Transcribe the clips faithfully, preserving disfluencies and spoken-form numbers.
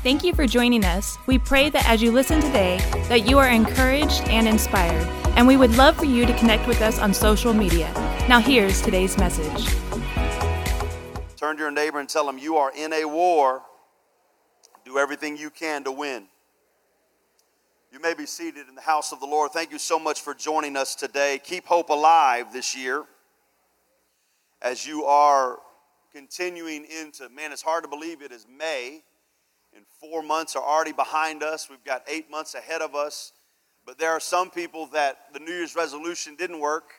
Thank you for joining us. We pray that as you listen today, that you are encouraged and inspired, and we would love for you to connect with us on social media. Now here's today's message. Turn to your neighbor and tell them you are in a war. Do everything you can to win. You may be seated in the house of the Lord. Thank you so much for joining us today. Keep hope alive this year as you are continuing into, man, it's hard to believe it is May. And four months are already behind us. We've got eight months ahead of us. But there are some people that the New Year's resolution didn't work.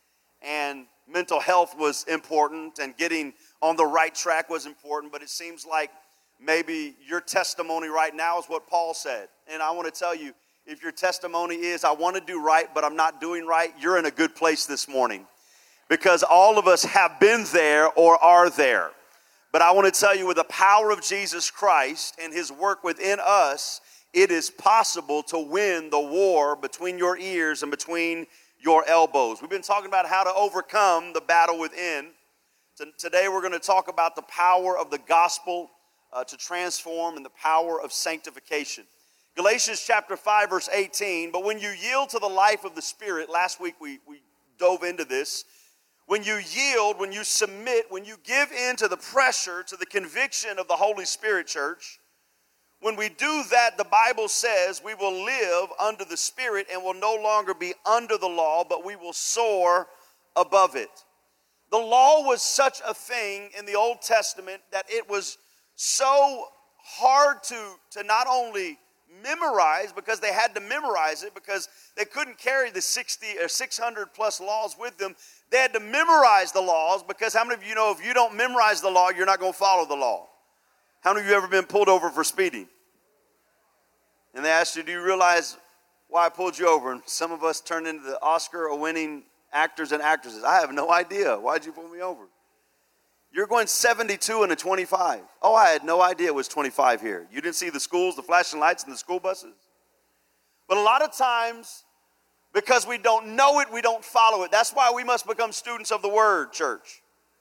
And mental health was important. And getting on the right track was important. But it seems like maybe your testimony right now is what Paul said. And I want to tell you, if your testimony is, I want to do right, but I'm not doing right, you're in a good place this morning. Because all of us have been there or are there. But I want to tell you, with the power of Jesus Christ and his work within us, it is possible to win the war between your ears and between your elbows. We've been talking about how to overcome the battle within. Today we're going to talk about the power of the gospel uh, to transform and the power of sanctification. Galatians chapter five, verse eighteen, but when you yield to the life of the Spirit, last week we, we dove into this, when you yield, when you submit, when you give in to the pressure, to the conviction of the Holy Spirit, church, when we do that, the Bible says we will live under the Spirit and will no longer be under the law, but we will soar above it. The law was such a thing in the Old Testament that it was so hard to, to not only memorize, because they had to memorize it because they couldn't carry the sixty or six hundred plus laws with them. They had to memorize the laws because how many of you know if you don't memorize the law, you're not going to follow the law? How many of you ever been pulled over for speeding? And they asked you, do you realize why I pulled you over? And some of us turned into the Oscar-winning actors and actresses. I have no idea. Why'd you pull me over? You're going seventy-two and a twenty-five. Oh, I had no idea it was twenty-five here. You didn't see the schools, the flashing lights, and the school buses? But a lot of times, because we don't know it, we don't follow it. That's why we must become students of the Word, church.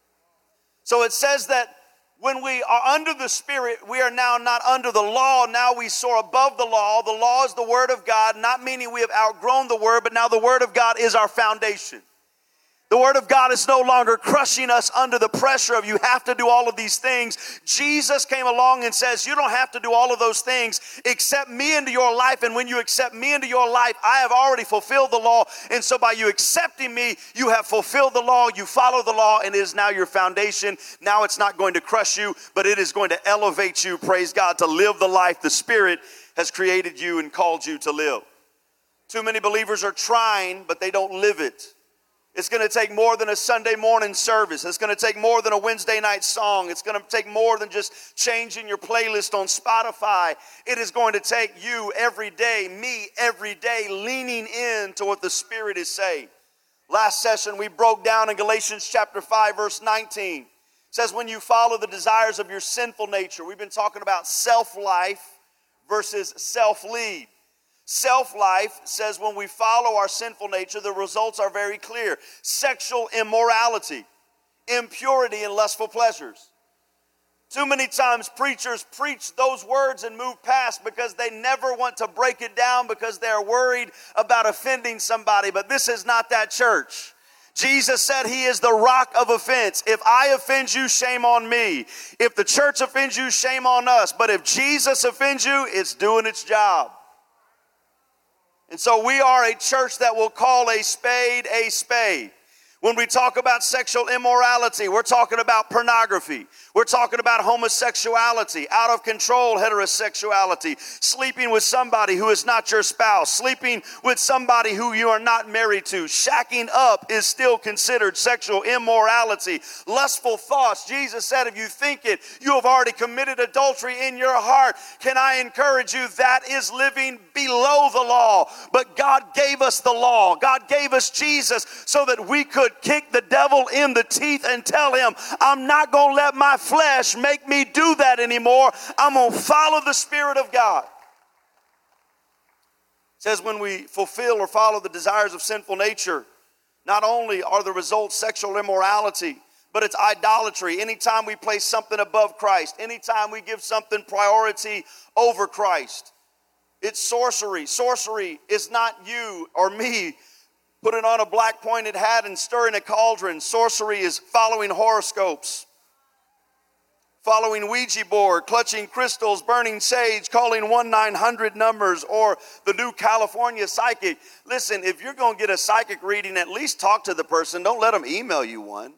So it says that when we are under the Spirit, we are now not under the law. Now we soar above the law. The law is the Word of God, not meaning we have outgrown the Word, but now the Word of God is our foundation. The Word of God is no longer crushing us under the pressure of you have to do all of these things. Jesus came along and says, you don't have to do all of those things. Accept me into your life. And when you accept me into your life, I have already fulfilled the law. And so by you accepting me, you have fulfilled the law. You follow the law, and it is now your foundation. Now it's not going to crush you, but it is going to elevate you, praise God, to live the life the Spirit has created you and called you to live. Too many believers are trying, but they don't live it. It's going to take more than a Sunday morning service. It's going to take more than a Wednesday night song. It's going to take more than just changing your playlist on Spotify. It is going to take you every day, me every day, leaning into what the Spirit is saying. Last session, we broke down in Galatians chapter five, verse nineteen. It says, when you follow the desires of your sinful nature. We've been talking about self-life versus self-lead. Self-life says when we follow our sinful nature, the results are very clear. Sexual immorality, impurity, and lustful pleasures. Too many times preachers preach those words and move past because they never want to break it down because they're worried about offending somebody. But this is not that church. Jesus said he is the rock of offense. If I offend you, shame on me. If the church offends you, shame on us. But if Jesus offends you, it's doing its job. And so we are a church that will call a spade a spade. When we talk about sexual immorality, we're talking about pornography. We're talking about homosexuality, out of control heterosexuality, sleeping with somebody who is not your spouse, sleeping with somebody who you are not married to. Shacking up is still considered sexual immorality. Lustful thoughts. Jesus said, if you think it, you have already committed adultery in your heart. Can I encourage you? That is living below the law. But God gave us the law. God gave us Jesus so that we could kick the devil in the teeth and tell him, I'm not going to let my flesh make me do that anymore. I'm going to follow the Spirit of God. It says when we fulfill or follow the desires of sinful nature, not only are the results sexual immorality, but it's idolatry. Anytime we place something above Christ, anytime we give something priority over Christ, it's sorcery. Sorcery is not you or me putting on a black pointed hat and stirring a cauldron. Sorcery is following horoscopes, following Ouija board, clutching crystals, burning sage, calling one nine hundred numbers, or the new California psychic. Listen, if you're going to get a psychic reading, at least talk to the person. Don't let them email you one.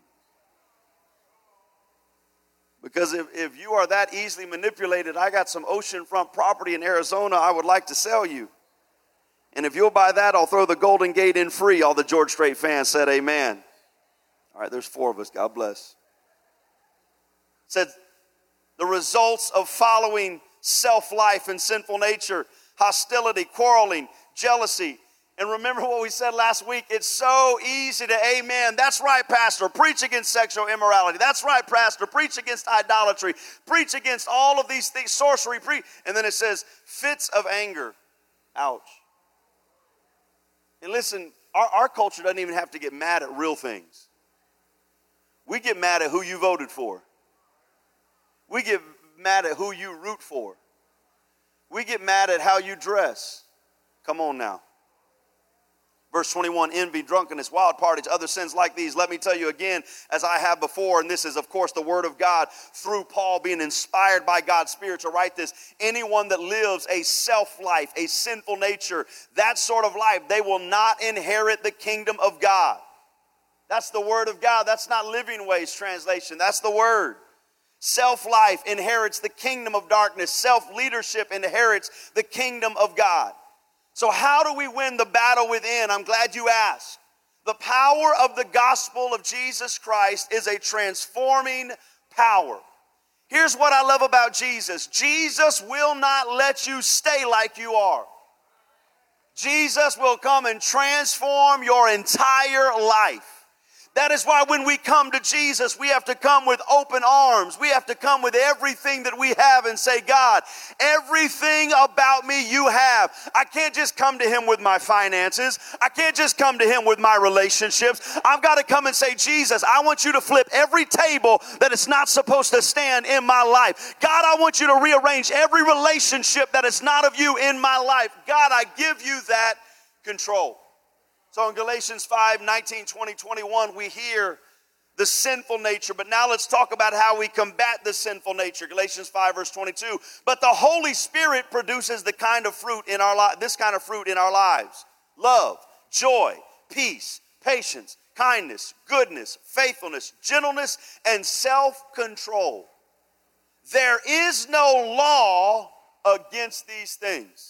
Because if, if you are that easily manipulated, I got some oceanfront property in Arizona I would like to sell you. And if you'll buy that, I'll throw the Golden Gate in free. All the George Strait fans said amen. All right, there's four of us. God bless. It said the results of following self-life and sinful nature, hostility, quarreling, jealousy. And remember what we said last week, it's so easy to amen. That's right, Pastor, preach against sexual immorality. That's right, Pastor, preach against idolatry. Preach against all of these things, sorcery. Pre- and then it says fits of anger. Ouch. And listen, our, our culture doesn't even have to get mad at real things. We get mad at who you voted for. We get mad at who you root for. We get mad at how you dress. Come on now. Verse twenty-one, envy, drunkenness, wild parties, other sins like these. Let me tell you again, as I have before, and this is, of course, the word of God through Paul being inspired by God's Spirit to write this. Anyone that lives a self-life, a sinful nature, that sort of life, they will not inherit the kingdom of God. That's the word of God. That's not Living Ways translation. That's the word. Self-life inherits the kingdom of darkness. Self-leadership inherits the kingdom of God. So how do we win the battle within? I'm glad you asked. The power of the gospel of Jesus Christ is a transforming power. Here's what I love about Jesus. Jesus will not let you stay like you are. Jesus will come and transform your entire life. That is why when we come to Jesus, we have to come with open arms. We have to come with everything that we have and say, God, everything about me you have. I can't just come to him with my finances. I can't just come to him with my relationships. I've got to come and say, Jesus, I want you to flip every table that is not supposed to stand in my life. God, I want you to rearrange every relationship that is not of you in my life. God, I give you that control. So in Galatians five, nineteen, twenty, twenty-one, we hear the sinful nature. But now let's talk about how we combat the sinful nature. Galatians five, verse twenty-two. But the Holy Spirit produces the kind of fruit in our li- this kind of fruit in our lives. Love, joy, peace, patience, kindness, goodness, faithfulness, gentleness, and self-control. There is no law against these things.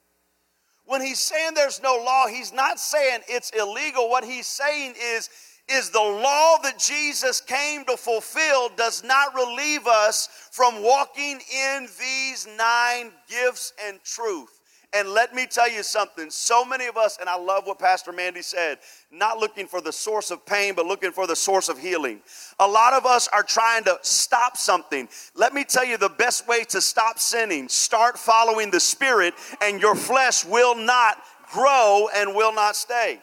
When he's saying there's no law, he's not saying it's illegal. What he's saying is, is the law that Jesus came to fulfill does not relieve us from walking in these nine gifts and truth. And let me tell you something, so many of us, and I love what Pastor Mandy said, not looking for the source of pain, but looking for the source of healing. A lot of us are trying to stop something. Let me tell you the best way to stop sinning. Start following the Spirit, and your flesh will not grow and will not stay.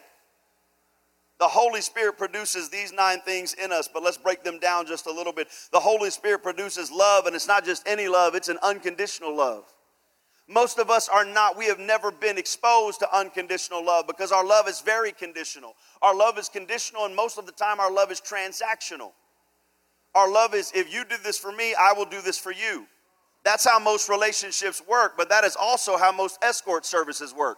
The Holy Spirit produces these nine things in us, but let's break them down just a little bit. The Holy Spirit produces love, and it's not just any love, it's an unconditional love. Most of us are not, we have never been exposed to unconditional love because our love is very conditional. Our love is conditional, and most of the time our love is transactional. Our love is, if you do this for me, I will do this for you. That's how most relationships work, but that is also how most escort services work.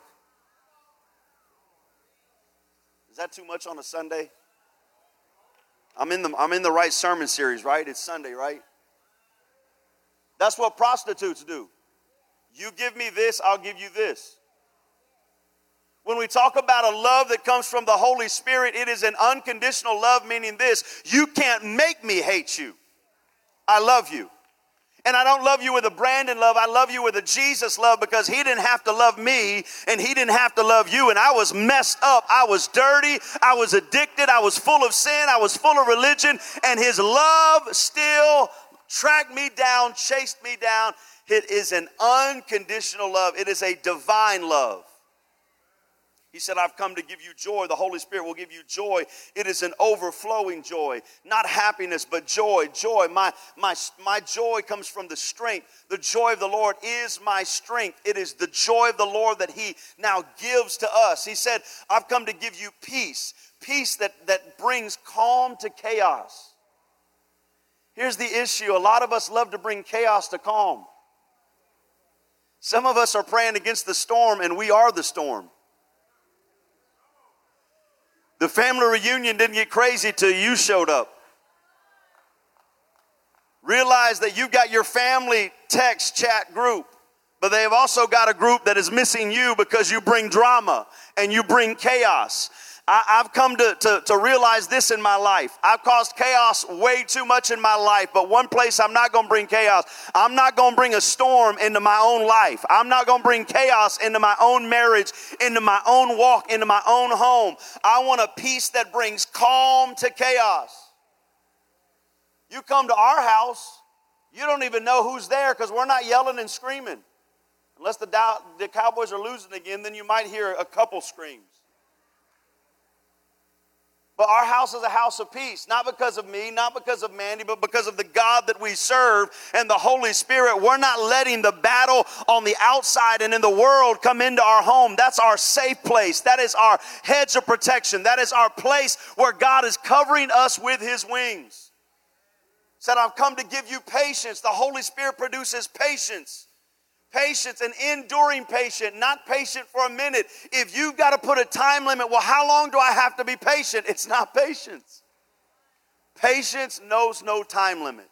Is that too much on a Sunday? I'm in the, I'm in the right sermon series, right? It's Sunday, right? That's what prostitutes do. You give me this, I'll give you this. When we talk about a love that comes from the Holy Spirit, it is an unconditional love, meaning this: you can't make me hate you. I love you. And I don't love you with a Brandon love, I love you with a Jesus love, because he didn't have to love me and he didn't have to love you. And I was messed up, I was dirty, I was addicted, I was full of sin, I was full of religion, and his love still tracked me down, chased me down. It is an unconditional love. It is a divine love. He said, I've come to give you joy. The Holy Spirit will give you joy. It is an overflowing joy, not happiness, but joy. Joy. My, my, my joy comes from the strength. The joy of the Lord is my strength. It is the joy of the Lord that he now gives to us. He said, I've come to give you peace. Peace that, that brings calm to chaos. Here's the issue. A lot of us love to bring chaos to calm. Some of us are praying against the storm, and we are the storm. The family reunion didn't get crazy till you showed up. Realize that you've got your family text chat group, but they have also got a group that is missing you because you bring drama and you bring chaos. I, I've come to, to, to realize this in my life. I've caused chaos way too much in my life, but one place I'm not going to bring chaos. I'm not going to bring a storm into my own life. I'm not going to bring chaos into my own marriage, into my own walk, into my own home. I want a peace that brings calm to chaos. You come to our house, you don't even know who's there because we're not yelling and screaming. Unless the, Dow, the Cowboys are losing again, then you might hear a couple screams. But our house is a house of peace, not because of me, not because of Mandy, but because of the God that we serve and the Holy Spirit. We're not letting the battle on the outside and in the world come into our home. That's our safe place. That is our hedge of protection. That is our place where God is covering us with his wings. Said, I've come to give you patience. The Holy Spirit produces patience. Patience, an enduring patient, not patient for a minute. If you've got to put a time limit, well, how long do I have to be patient? It's not patience. Patience knows no time limit.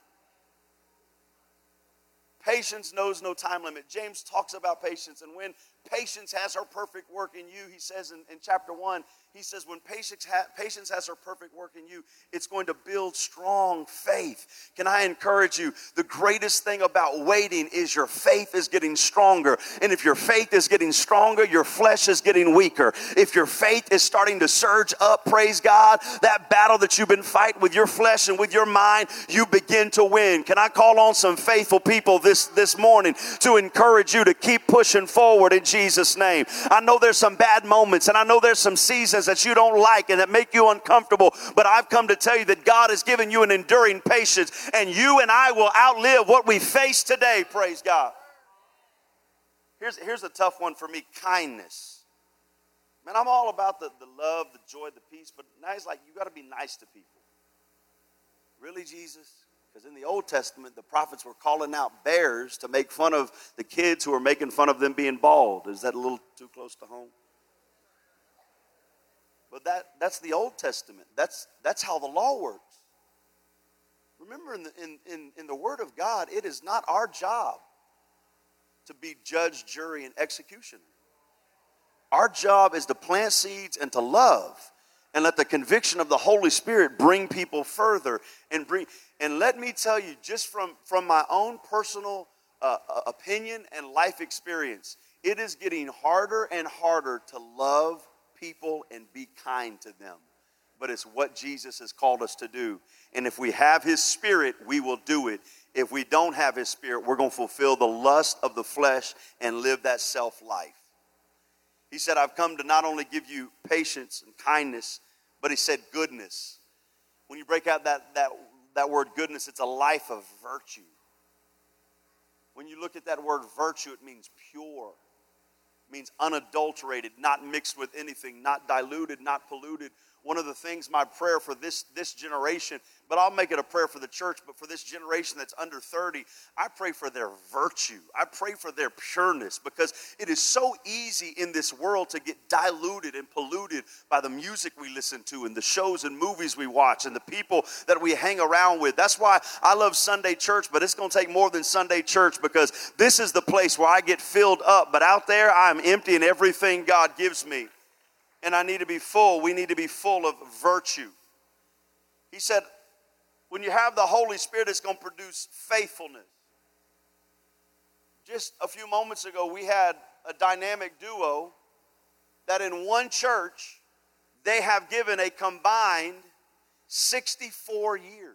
Patience knows no time limit. James talks about patience, and when patience has her perfect work in you, he says in, in chapter one, he says when patience, ha- patience has her perfect work in you, it's going to build strong faith. Can I encourage you? The greatest thing about waiting is your faith is getting stronger. And if your faith is getting stronger, your flesh is getting weaker. If your faith is starting to surge up, praise God, that battle that you've been fighting with your flesh and with your mind, you begin to win. Can I call on some faithful people this, this morning to encourage you to keep pushing forward in Jesus' name? I know there's some bad moments, and I know there's some seasons that you don't like and that make you uncomfortable, but I've come to tell you that God has given you an enduring patience, and you and I will outlive what we face today, praise God. Here's, here's a tough one for me, kindness. Man, I'm all about the, the love, the joy, the peace, but now he's like, you got to be nice to people. Really, Jesus? Because in the Old Testament, the prophets were calling out bears to make fun of the kids who were making fun of them being bald. Is that a little too close to home? But that, that's the Old Testament. That's, that's how the law works. Remember, in the, in, in, in the Word of God, it is not our job to be judge, jury, and executioner. Our job is to plant seeds and to love and let the conviction of the Holy Spirit bring people further. And bring. And let me tell you, just from, from my own personal uh, opinion and life experience, it is getting harder and harder to love people and be kind to them. But it's what Jesus has called us to do. And if we have his Spirit, we will do it. If we don't have his Spirit, we're going to fulfill the lust of the flesh and live that self-life. He said, I've come to not only give you patience and kindness, but he said goodness. When you break out that, that, that word goodness, it's a life of virtue. When you look at that word virtue, it means pure. Means unadulterated, not mixed with anything, not diluted, not polluted. One of the things, my prayer for this, this generation, but I'll make it a prayer for the church, but for this generation that's under thirty, I pray for their virtue. I pray for their pureness, because it is so easy in this world to get diluted and polluted by the music we listen to and the shows and movies we watch and the people that we hang around with. That's why I love Sunday church, but it's going to take more than Sunday church, because this is the place where I get filled up, but out there I'm emptying everything God gives me. And I need to be full. We need to be full of virtue. He said, when you have the Holy Spirit, it's going to produce faithfulness. Just a few moments ago, we had a dynamic duo that in one church, they have given a combined sixty-four years.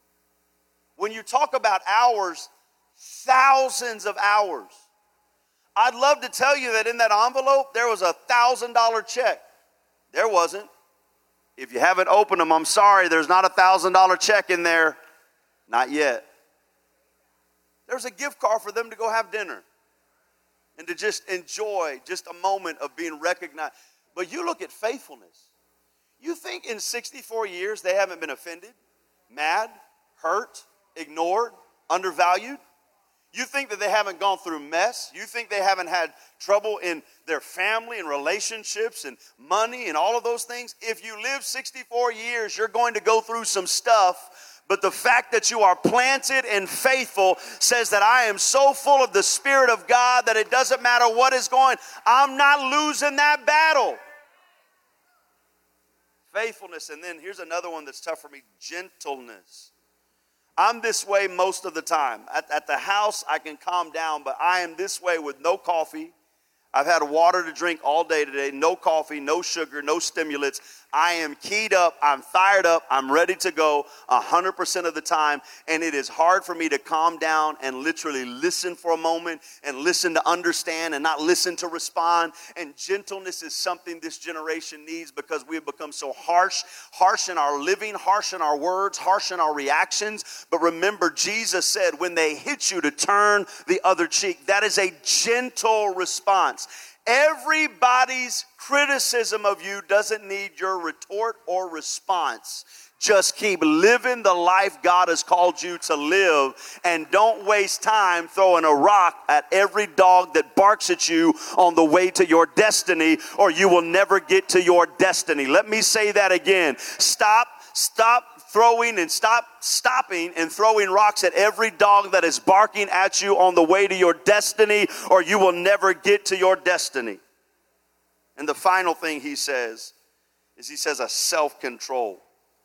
When you talk about hours, thousands of hours. I'd love to tell you that in that envelope there was a one thousand dollars check. There wasn't. If you haven't opened them, I'm sorry, there's not a one thousand dollars check in there. Not yet. There's a gift card for them to go have dinner and to just enjoy just a moment of being recognized. But you look at faithfulness. You think in sixty-four years they haven't been offended, mad, hurt, ignored, undervalued? You think that they haven't gone through mess? You think they haven't had trouble in their family and relationships and money and all of those things? If you live sixty-four years, you're going to go through some stuff. But the fact that you are planted and faithful says that I am so full of the Spirit of God that it doesn't matter what is going. I'm not losing that battle. Faithfulness. And then here's another one that's tough for me. Gentleness. I'm this way most of the time. At, at the house, I can calm down, but I am this way with no coffee. I've had water to drink all day today. No coffee, no sugar, no stimulants. I am keyed up. I'm fired up. I'm ready to go one hundred percent of the time. And it is hard for me to calm down and literally listen for a moment and listen to understand and not listen to respond. And gentleness is something this generation needs because we have become so harsh, harsh in our living, harsh in our words, harsh in our reactions. But remember, Jesus said, when they hit you, to turn the other cheek. That is a gentle response. Everybody's criticism of you doesn't need your retort or response. Just keep living the life God has called you to live, and don't waste time throwing a rock at every dog that barks at you on the way to your destiny, or you will never get to your destiny. Let me say that again. Stop, stop throwing and stop stopping and throwing rocks at every dog that is barking at you on the way to your destiny, or you will never get to your destiny. And the final thing he says is he says a self-control.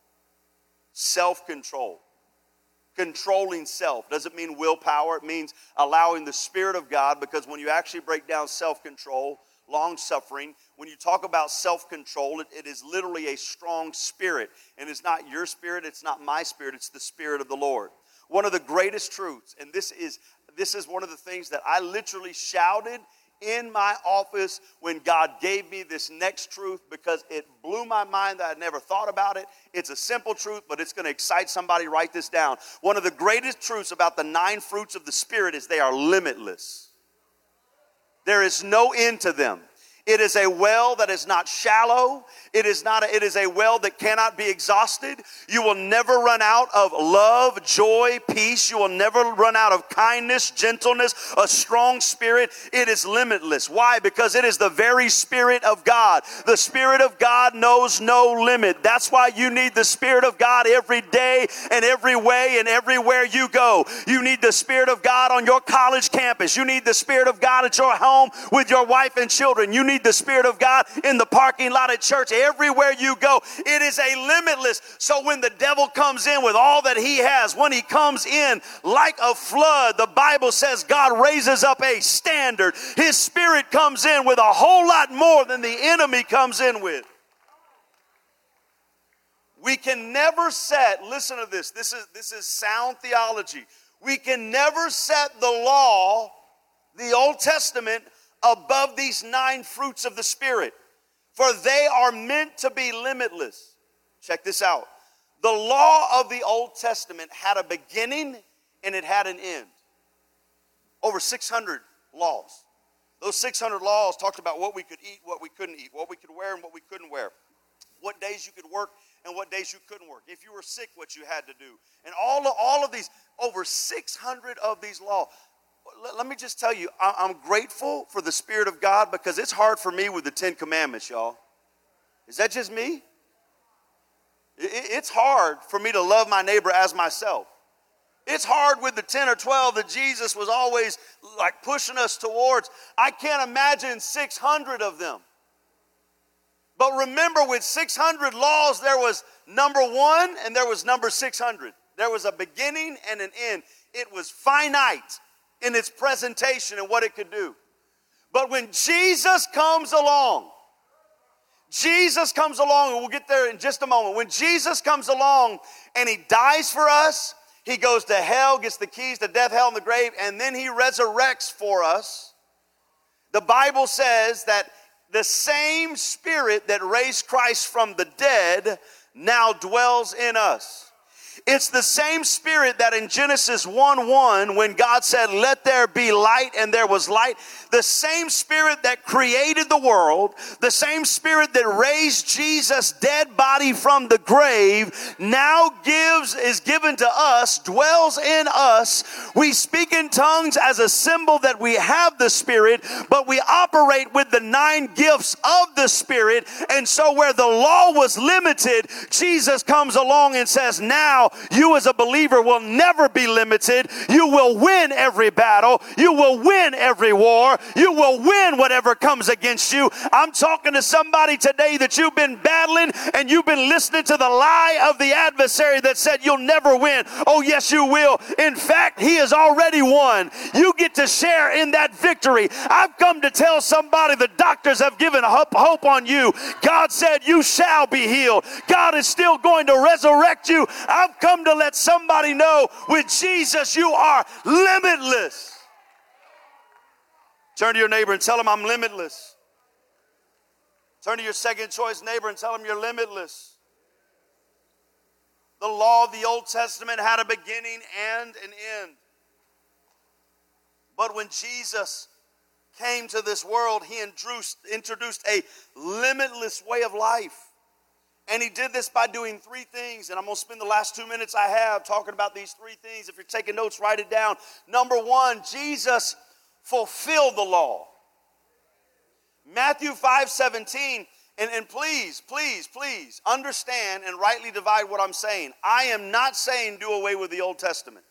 Self-control. Controlling self doesn't mean willpower. It means allowing the Spirit of God, because when you actually break down self-control, long-suffering, when you talk about self-control, it, it is literally a strong spirit. And it's not your spirit, it's not my spirit, it's the Spirit of the Lord. One of the greatest truths, and this is this is one of the things that I literally shouted in my office when God gave me this next truth, because it blew my mind that I'd never thought about it. It's a simple truth, but it's going to excite somebody. Write this down. One of the greatest truths about the nine fruits of the Spirit is they are limitless. There is no end to them. It is a well that is not shallow. It is not. A, it is a well that cannot be exhausted. You will never run out of love, joy, peace. You will never run out of kindness, gentleness, a strong spirit. It is limitless. Why? Because it is the very Spirit of God. The Spirit of God knows no limit. That's why you need the Spirit of God every day and every way and everywhere you go. You need the Spirit of God on your college campus. You need the Spirit of God at your home with your wife and children. You need the Spirit of God in the parking lot at church. Everywhere you go, it is a limitless. So when the devil comes in with all that he has, when he comes in like a flood, the Bible says God raises up a standard. His Spirit comes in with a whole lot more than the enemy comes in with. We can never set, listen to this, this is, this is sound theology. We can never set the law, the Old Testament, above these nine fruits of the Spirit, for they are meant to be limitless. Check this out. The law of the Old Testament had a beginning and it had an end. Over six hundred laws. Those six hundred laws talked about what we could eat, what we couldn't eat, what we could wear and what we couldn't wear, what days you could work and what days you couldn't work, if you were sick, what you had to do. And all of, all of these, over six hundred of these laws. Let me just tell you, I'm grateful for the Spirit of God, because it's hard for me with the Ten Commandments, y'all. Is that just me? It's hard for me to love my neighbor as myself. It's hard with the ten or twelve that Jesus was always like pushing us towards. I can't imagine six hundred of them. But remember, with six hundred laws, there was number one and there was number six hundred. There was a beginning and an end. It was finite in its presentation and what it could do. But when Jesus comes along, Jesus comes along, and we'll get there in just a moment. When Jesus comes along and he dies for us, he goes to hell, gets the keys to death, hell, and the grave, and then he resurrects for us. The Bible says that the same Spirit that raised Christ from the dead now dwells in us. It's the same Spirit that in Genesis one one, when God said, let there be light, and there was light, the same Spirit that created the world, the same Spirit that raised Jesus' dead body from the grave, now gives, is given to us, dwells in us. We speak in tongues as a symbol that we have the Spirit, but we operate with the nine gifts of the Spirit. And so where the law was limited, Jesus comes along and says, now you as a believer will never be limited. You will win every battle. You will win every war. You will win whatever comes against you. I'm talking to somebody today that you've been battling and you've been listening to the lie of the adversary that said you'll never win. Oh, yes, you will. In fact, he has already won. You get to share in that victory. I've come to tell somebody the doctors have given hope, hope on you. God said you shall be healed. God is still going to resurrect you. I've come to let somebody know with Jesus you are limitless. Turn to your neighbor and tell him I'm limitless. Turn to your second choice neighbor and tell him you're limitless. The law of the Old Testament had a beginning and an end. But when Jesus came to this world, he introduced, introduced a limitless way of life. And he did this by doing three things. And I'm going to spend the last two minutes I have talking about these three things. If you're taking notes, write it down. Number one, Jesus fulfilled the law. Matthew five seventeen. And, and please, please, please understand and rightly divide what I'm saying. I am not saying do away with the Old Testament.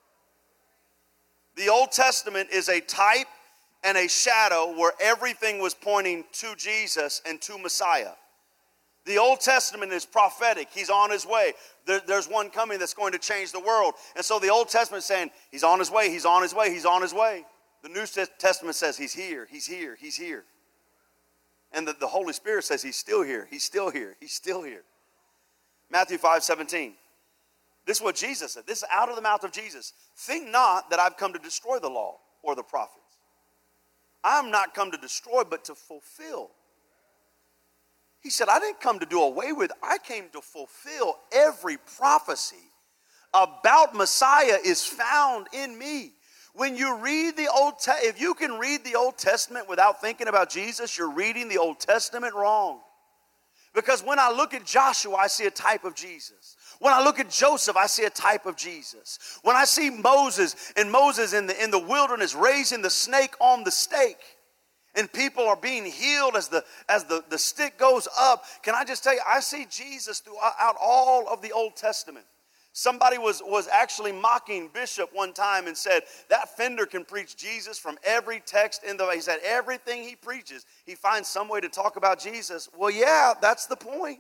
The Old Testament is a type and a shadow where everything was pointing to Jesus and to Messiah. The Old Testament is prophetic. He's on his way. There, there's one coming that's going to change the world. And so the Old Testament is saying, he's on his way, he's on his way, he's on his way. The New Testament says, he's here, he's here, he's here. And the, the Holy Spirit says, he's still here, he's still here, he's still here. Matthew five seventeen. This is what Jesus said. This is out of the mouth of Jesus. Think not that I've come to destroy the law or the prophets. I'm not come to destroy, but to fulfill. He said, I didn't come to do away with, I came to fulfill every prophecy about Messiah is found in me. When you read the Old Testament, if you can read the Old Testament without thinking about Jesus, you're reading the Old Testament wrong. Because when I look at Joshua, I see a type of Jesus. When I look at Joseph, I see a type of Jesus. When I see Moses, and Moses in the, in the wilderness raising the snake on the stake, and people are being healed as the as the, the stick goes up. Can I just tell you, I see Jesus throughout all of the Old Testament. Somebody was, was actually mocking Bishop one time and said, that Fender can preach Jesus from every text in the, he said, everything he preaches, he finds some way to talk about Jesus. Well, yeah, that's the point.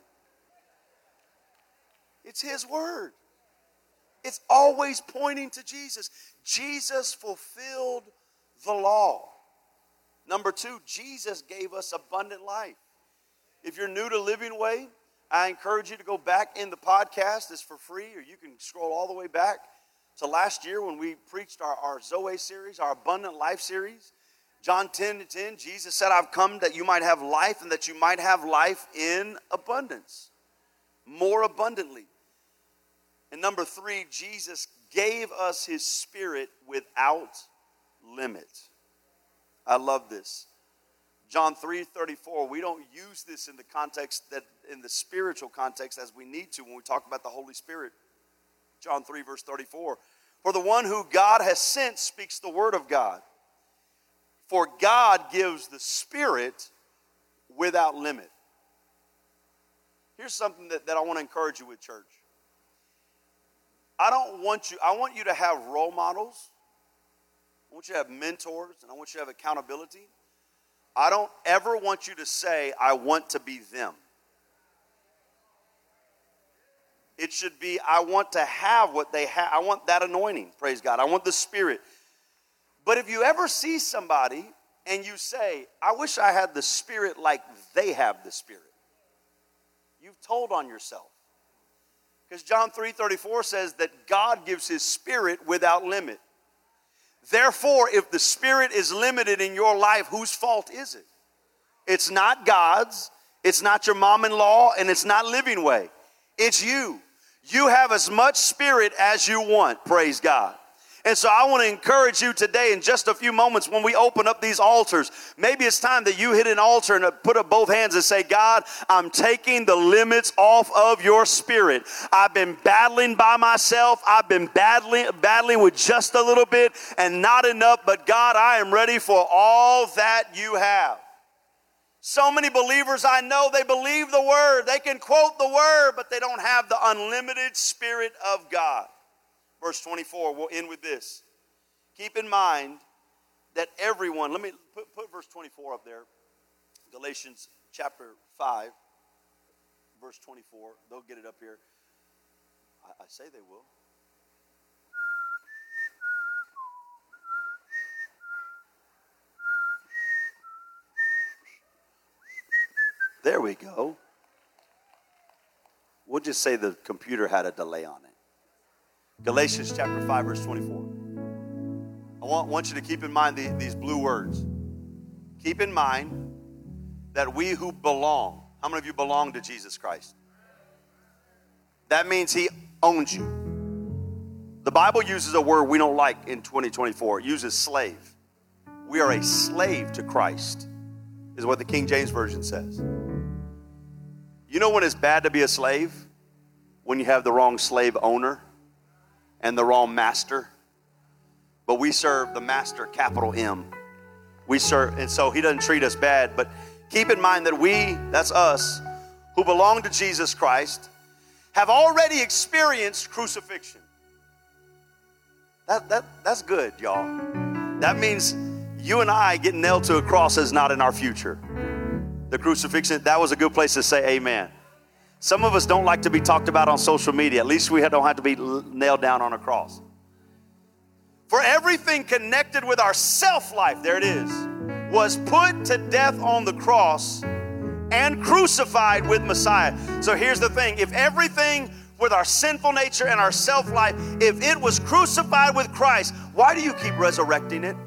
It's his word. It's always pointing to Jesus. Jesus fulfilled the law. Number two, Jesus gave us abundant life. If you're new to Living Way, I encourage you to go back in the podcast. It's for free, or you can scroll all the way back to last year when we preached our, our Zoe series, our Abundant Life series. John ten to ten, Jesus said, I've come that you might have life and that you might have life in abundance, more abundantly. And number three, Jesus gave us his Spirit without limit. I love this. John three thirty-four, we don't use this in the context that in the spiritual context as we need to when we talk about the Holy Spirit. John three verse thirty-four, for the one who God has sent speaks the word of God. For God gives the Spirit without limit. Here's something that, that I want to encourage you with, church. I don't want you, I want you to have role models. I want you to have mentors, and I want you to have accountability. I don't ever want you to say, I want to be them. It should be, I want to have what they have. I want that anointing, praise God. I want the Spirit. But if you ever see somebody and you say, I wish I had the Spirit like they have the Spirit, you've told on yourself. Because John three thirty-four says that God gives his Spirit without limit. Therefore, if the Spirit is limited in your life, whose fault is it? It's not God's, it's not your mom-in-law, and it's not Living Way. It's you. You have as much Spirit as you want, praise God. And so I want to encourage you today in just a few moments when we open up these altars, maybe it's time that you hit an altar and put up both hands and say, God, I'm taking the limits off of your Spirit. I've been battling by myself. I've been battling, battling with just a little bit and not enough. But God, I am ready for all that you have. So many believers I know, they believe the word. They can quote the word, but they don't have the unlimited Spirit of God. Verse twenty-four, we'll end with this. Keep in mind that everyone, let me put, put verse twenty-four up there. Galatians chapter five, verse twenty-four. They'll get it up here. I, I say they will. There we go. We'll just say the computer had a delay on it. Galatians chapter five, verse twenty-four. I want, want you to keep in mind the, these blue words. Keep in mind that we who belong, how many of you belong to Jesus Christ? That means he owns you. The Bible uses a word we don't like in twenty twenty-four. It uses slave. We are a slave to Christ, is what the King James Version says. You know when it's bad to be a slave? When you have the wrong slave owner and the wrong master. But we serve the master, capital M. We serve, and so he doesn't treat us bad. But keep in mind that we, that's us, who belong to Jesus Christ, have already experienced crucifixion. That, that, that's good, y'all. That means you and I getting nailed to a cross is not in our future. The crucifixion, that was a good place to say amen. Some of us don't like to be talked about on social media. At least we don't have to be nailed down on a cross. For everything connected with our self-life, there it is, was put to death on the cross and crucified with Messiah. So here's the thing. If everything with our sinful nature and our self-life, if it was crucified with Christ, why do you keep resurrecting it?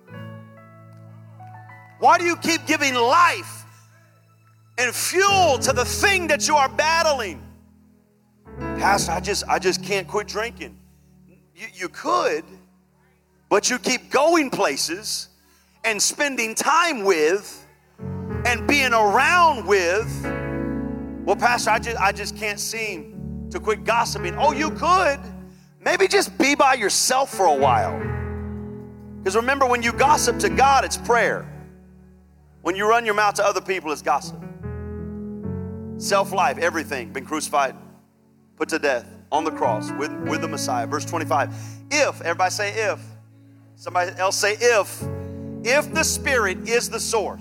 Why do you keep giving life and fuel to the thing that you are battling? Pastor, I just, I just can't quit drinking. You, you could, but you keep going places and spending time with and being around with. Well, Pastor, I just, I just can't seem to quit gossiping. Oh, you could. Maybe just be by yourself for a while. Because remember, when you gossip to God, it's prayer. When you run your mouth to other people, it's gossip. Self-life, everything, been crucified, put to death on the cross with, with the Messiah. Verse twenty-five, if, everybody say if. Somebody else say if. If the Spirit is the source.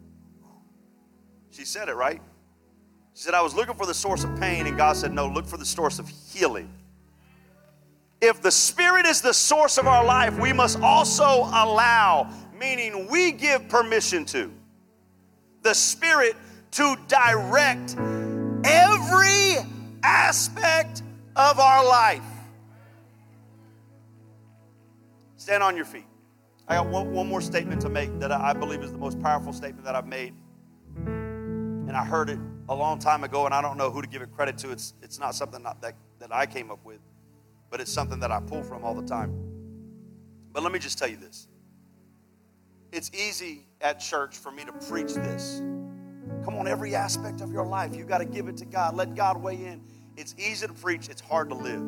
She said it, right? She said, I was looking for the source of pain, and God said, no, look for the source of healing. If the Spirit is the source of our life, we must also allow, meaning we give permission to, the Spirit to direct every aspect of our life. Stand on your feet. I got one, one more statement to make that I believe is the most powerful statement that I've made. And I heard it a long time ago, and I don't know who to give it credit to. It's, it's not something that, that, that I came up with, but it's something that I pull from all the time. But let me just tell you this. It's easy at church for me to preach this. Come on, every aspect of your life, you got to give it to God. Let God weigh in. It's easy to preach. It's hard to live.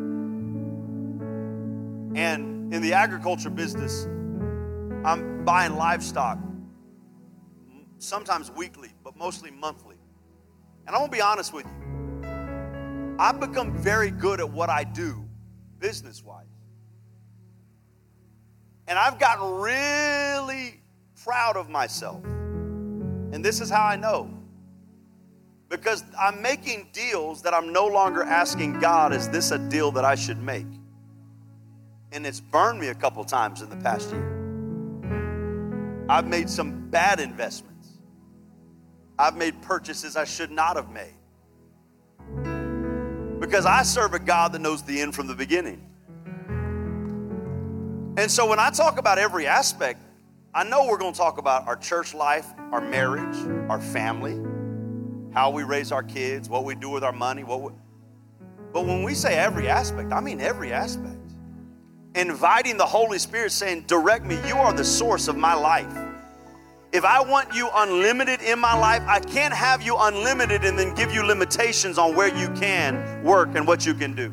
And in the agriculture business, I'm buying livestock, sometimes weekly, but mostly monthly. And I'm going to be honest with you. I've become very good at what I do business-wise. And I've gotten really proud of myself. And this is how I know. Because I'm making deals that I'm no longer asking God, is this a deal that I should make? And it's burned me a couple times in the past year. I've made some bad investments. I've made purchases I should not have made. Because I serve a God that knows the end from the beginning. And so when I talk about every aspect, I know we're going to talk about our church life, our marriage, our family, how we raise our kids, what we do with our money. What we, but when we say every aspect, I mean every aspect. Inviting the Holy Spirit, saying, direct me. You are the source of my life. If I want you unlimited in my life, I can't have you unlimited and then give you limitations on where you can work and what you can do.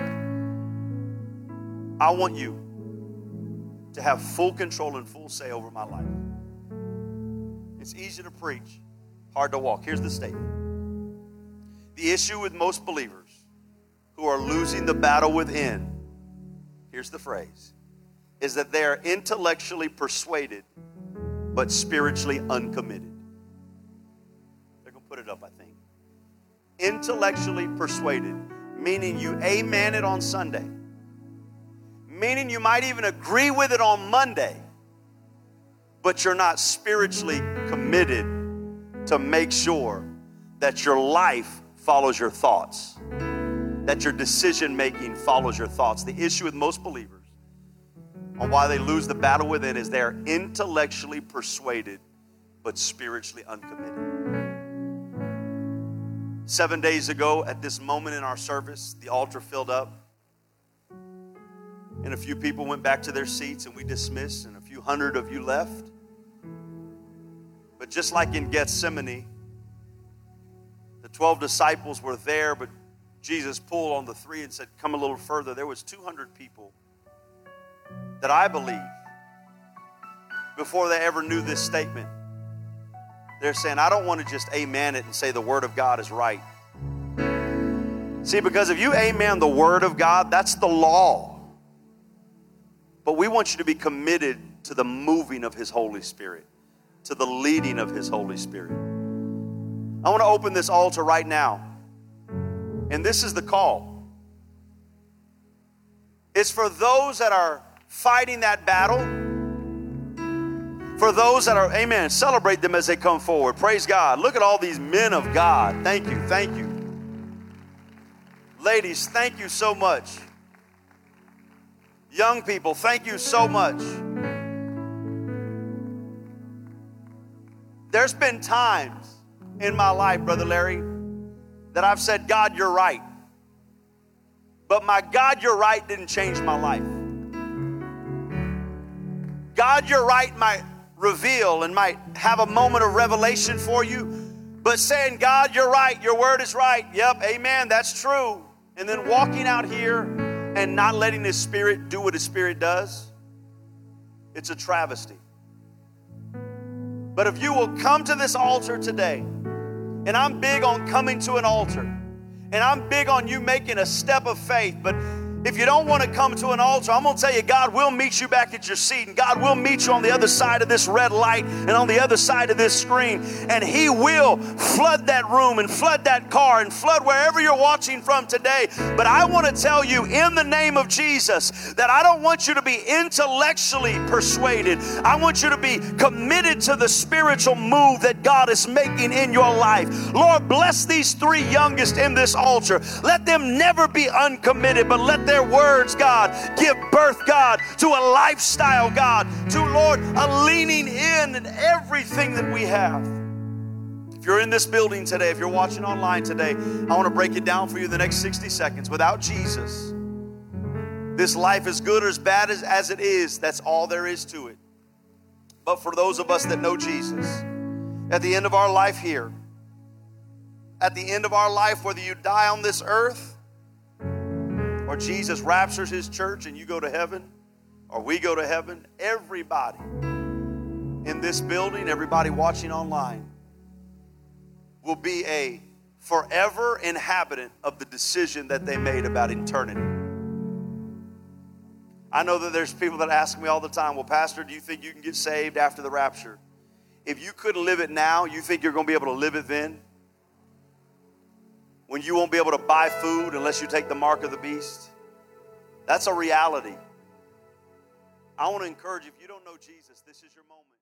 I want you to have full control and full say over my life. It's easy to preach, hard to walk. Here's the statement. The issue with most believers who are losing the battle within, here's the phrase, is that they are intellectually persuaded but spiritually uncommitted. They're going to put it up, I think. Intellectually persuaded, meaning you amen it on Sunday. Meaning you might even agree with it on Monday, but you're not spiritually committed to make sure that your life follows your thoughts, that your decision making follows your thoughts. The issue with most believers on why they lose the battle within is they're intellectually persuaded but spiritually uncommitted. Seven days ago at this moment in our service, the altar filled up. And a few people went back to their seats and we dismissed, and a few hundred of you left. But just like in Gethsemane, the twelve disciples were there, but Jesus pulled on the three and said, come a little further. There was two hundred people that I believe, before they ever knew this statement, they're saying, I don't want to just amen it and say the word of God is right. See, because if you amen the word of God, that's the law. But we want you to be committed to the moving of His Holy Spirit, to the leading of His Holy Spirit. I want to open this altar right now. And this is the call. It's for those that are fighting that battle. For those that are, amen, celebrate them as they come forward. Praise God. Look at all these men of God. Thank you, thank you. Ladies, thank you so much. Young people, thank you so much. There's been times in my life, Brother Larry, that I've said, God, you're right. But my God, you're right didn't change my life. God, you're right might reveal and might have a moment of revelation for you. But saying, God, you're right, your word is right. Yep, amen, that's true. And then walking out here and not letting His Spirit do what His Spirit does, it's a travesty. But if you will come to this altar today, and I'm big on coming to an altar, and I'm big on you making a step of faith, but if you don't want to come to an altar, I'm going to tell you, God will meet you back at your seat, and God will meet you on the other side of this red light and on the other side of this screen, and He will flood that room and flood that car and flood wherever you're watching from today. But I want to tell you in the name of Jesus that I don't want you to be intellectually persuaded. I want you to be committed to the spiritual move that God is making in your life. Lord, bless these three youngest in this altar. Let them never be uncommitted, but let their words, God, give birth, God, to a lifestyle, God, to, Lord, a leaning in in everything that we have. If you're in this building today, if you're watching online today, I want to break it down for you the next sixty seconds. Without Jesus, this life is good or as bad as, as it is. That's all there is to it. But for those of us that know Jesus, at the end of our life here, at the end of our life, whether you die on this earth, or Jesus raptures His church and you go to heaven, or we go to heaven, everybody in this building, everybody watching online, will be a forever inhabitant of the decision that they made about eternity. I know that there's people that ask me all the time, well, Pastor, do you think you can get saved after the rapture? If you couldn't live it now, you think you're going to be able to live it then? When you won't be able to buy food unless you take the mark of the beast? That's a reality. I want to encourage you, if you don't know Jesus, this is your moment.